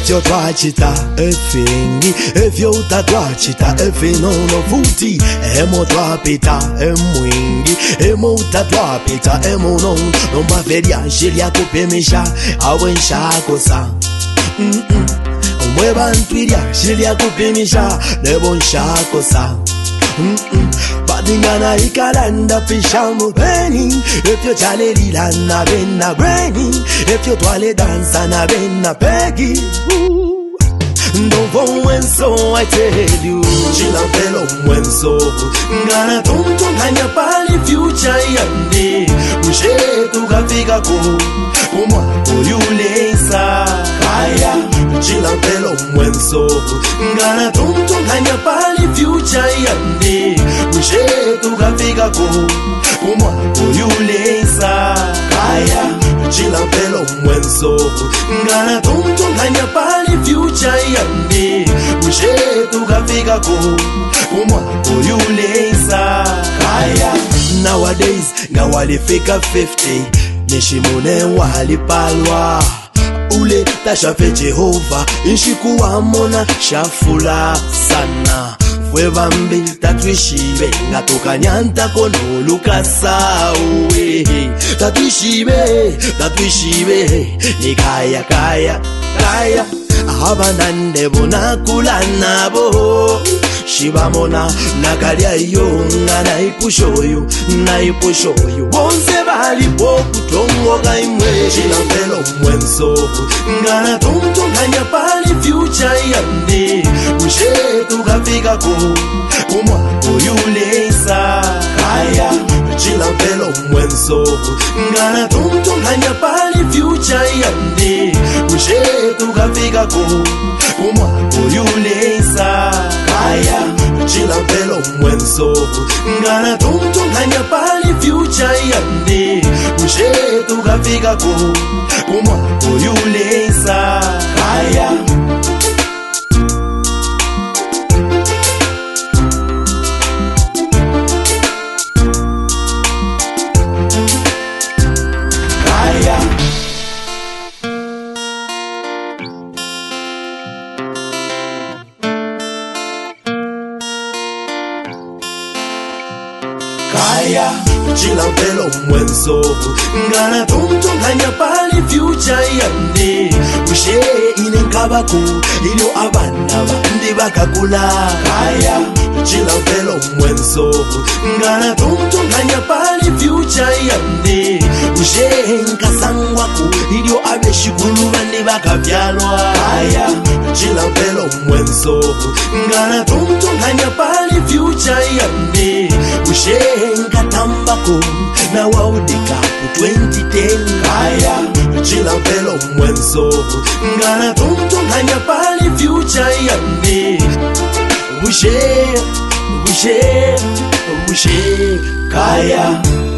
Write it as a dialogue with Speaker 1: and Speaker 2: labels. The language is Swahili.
Speaker 1: Efyo twachita efengi, efyo utatwachita efinono futi. Emo twapita emwingi, emo utatwapita emonon. Nomba feria shilia kupimisha, awensha kosa. Mweba ntwiria shilia kupimisha, nebonsha kosa. Badingana ikalanda pishamu beni. If you chale lila na bena brainy. If you twale dansa na bena peggy. Don't when so I tell you. Chila pelo when so. Ngana tonto kanya pali future yande. Ushe tukafika ko. Umwa kuyulesa. Kaya. Chila pelo when so. Ngana tonto kanya pali future yande. Ushe tukafika ko. Umwa kuyulesa. Kaya. Chila pelo when so. Ngana tonto kanya pali future yande. Ushe tukafika ko. Umwa kuyulesa. Kaya. Nowadays ngawalifika 50. Nishimune walipalwa. Ule tashafe Jehova. Inshikuwa mona shafula sana. Fweva mbi tatwishibe. Ngatukanyanta kono lukasawe. Tatwishibe. Ni kaya. Abanande bona kula nabo. Shibamona nakalya yo naipushoyo. Bonse bali poku tongo kaimwe. Chilampelo mwenso. Ngana tonto kanya pali future yande. Ushe tukafika ko. Umwa kuyulesa. Kaya. Chilampelo mwenso. Ngana tonto kanya pali future yande. Ushe tukafika ko. Umwa kuyulesa. Kaya. Chilampelo mwenso. Ngana tonto kanya pali future yande. Ushe tukafika ko. Umwa kuyulesa. Kaya. Kaya, chilampelo mwenso. Ngana tonto kanya pali future yande. Ushe inenkabako. Ilio abana bandi bakakula. Kaya, chilampelo mwenso. Ngana tonto kanya pali future yande. Ushe nkasangwako. Ilio abeshikulu bandi bakabyalwa. Kaya, chilampelo mwenso. Ngana tonto kanya pali future yande. Ushe nkatambako. Na waudika ku 2010. Kaya, chilampelo mwenso. Ngana tonto kanya pali future yande. Ushe. Kaya.